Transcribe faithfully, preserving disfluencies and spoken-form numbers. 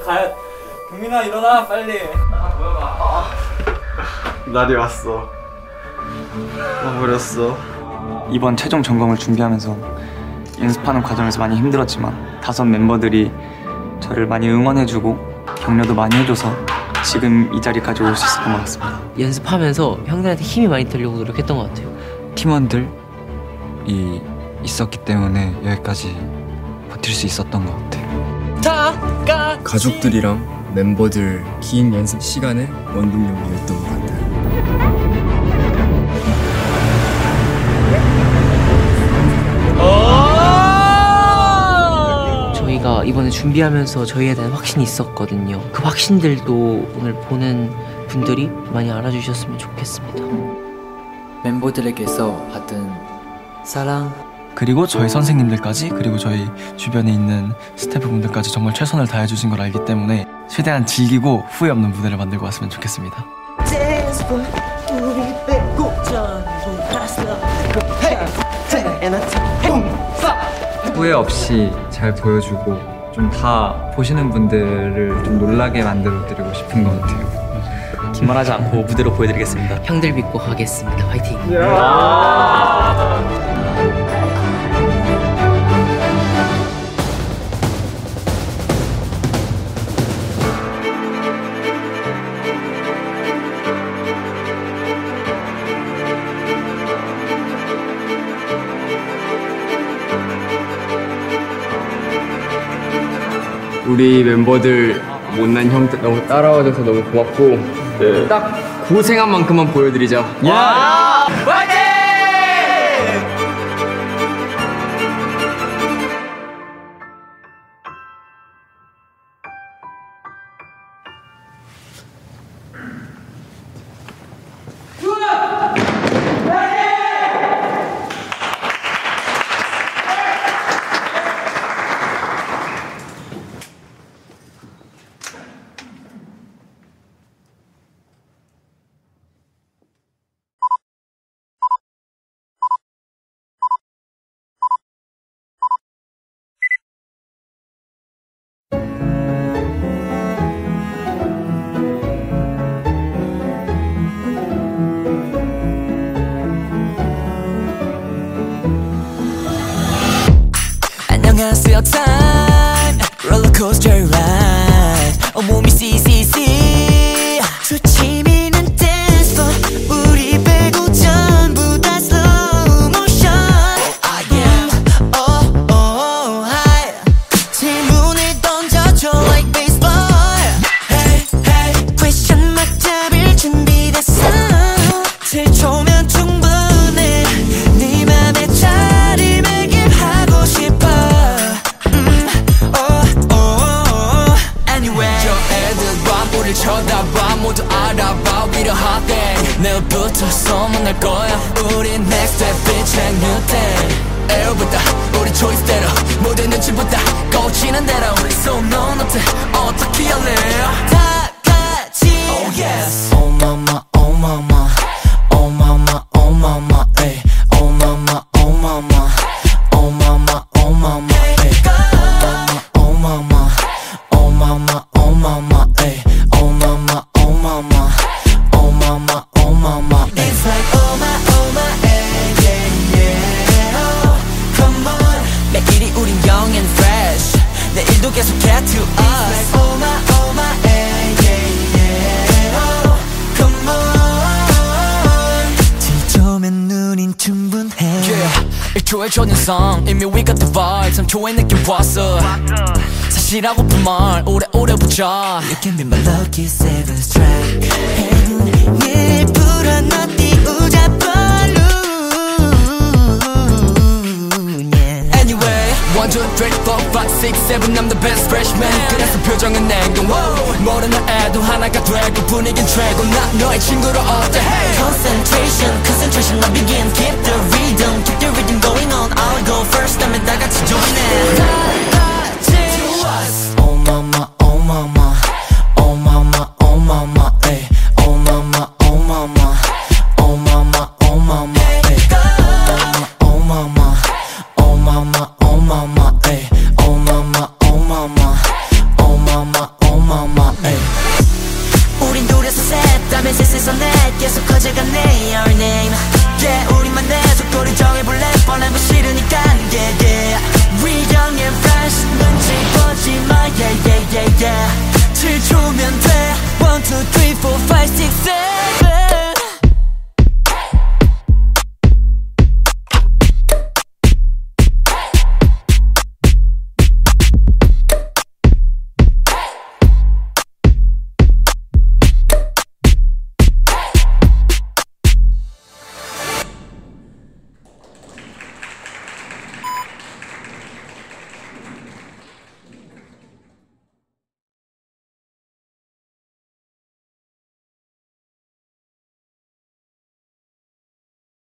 가야. 경민아 일어나 빨리. 아 뭐야. 아. 날이 왔어. 와버렸어. 이번 최종 점검을 준비하면서 연습하는 과정에서 많이 힘들었지만 다섯 멤버들이 저를 많이 응원해주고 격려도 많이 해줘서 지금 이 자리까지 올 수 있었던 것 같습니다. 연습하면서 형들한테 힘이 많이 되려고 노력했던 것 같아요. 팀원들이 있었기 때문에 여기까지 버틸 수 있었던 것 같아요. 가족들이랑 멤버들 긴 연습 시간에 원동력이었던 것 같아요. 저희가 이번에 준비하면서 저희에 대한 확신이 있었거든요. 그 확신들도 오늘 보는 분들이 많이 알아주셨으면 좋겠습니다. 멤버들에게서 받은 사랑, 그리고 저희 선생님들까지, 그리고 저희 주변에 있는 스태프분들까지 정말 최선을 다해주신 걸 알기 때문에 최대한 즐기고 후회 없는 무대를 만들고 왔으면 좋겠습니다. 후회 없이 잘 보여주고 좀 다 보시는 분들을 좀 놀라게 만들어드리고 싶은 것 같아요. 긴말하지 않고 무대로 보여드리겠습니다. 형들 믿고 가겠습니다. 화이팅! 우리 멤버들 못난 형들 너무 따라와줘서 너무 고맙고 네. 딱 고생한 만큼만 보여드리자. 와! 화이팅! 안녕하세요 time 롤러코스터 ride 온몸이 씨씨씨 수치미는 dance floor 우리 빼고 전부 다 slow motion I am oh oh high 질문을 던져줘 like baseball Hey hey question mark 잡을 준비됐어 칠 초면 충분해 네 맘에 자리 매김하고 싶어 쳐다봐 모두 알아봐 We the hot thing 내일부터 소문날 거야 우리 next step bitch and new thing 에어보다 우리 초이스대로 모두 눈치보다 꽂히는 대로 우리 손놓은 어때 어떻게 할래 다 같이 Oh yes Oh mama oh mama Oh mama oh mama ay Oh mama oh mama Oh mama oh mama ay Oh mama oh mama Oh mama ay Oh mama, oh mama, oh mama, oh mama. It's like oh my, oh my, yeah, yeah, yeah. Oh, come on. 매일이 우린 young and fresh. 내일도 계속해 to us. It's like oh my, oh my, yeah, yeah, yeah. Oh, come on. 뒤져면 눈인 충분해. Yeah, 일 초의 초연성 이미 we got the vibe. 삼 초의 느낌 왔어. 사실하고픈 말 오래오래 보자 You can be my lucky seventh track 해군을 불어넣어 띄우자 balloon yeah. Anyway one, two, three, four, five, six, seven I'm the best freshman 그래서 표정은 냉동 모르는 애도 하나가 되고 분위긴 최고 나 너의 친구로 어때 hey. Concentration, concentration I begin Keep the rhythm, keep the rhythm going on I'll go first 다음에 다 같이 join it Oh mama, oh mama, oh mama, oh mama, ay. Oh mama, oh mama, oh mama, oh mama, ay. Oh mama, oh mama, oh mama, ay. Oh mama, oh mama, oh mama, oh 어느새 내게서 커져가네 your name yeah 우리만의 속도를 정해볼래 뻔한 거 싫으니까 yeah yeah We young and fresh 눈치 보지 마 yeah yeah yeah yeah 칠 초면 돼 one two three four five six seven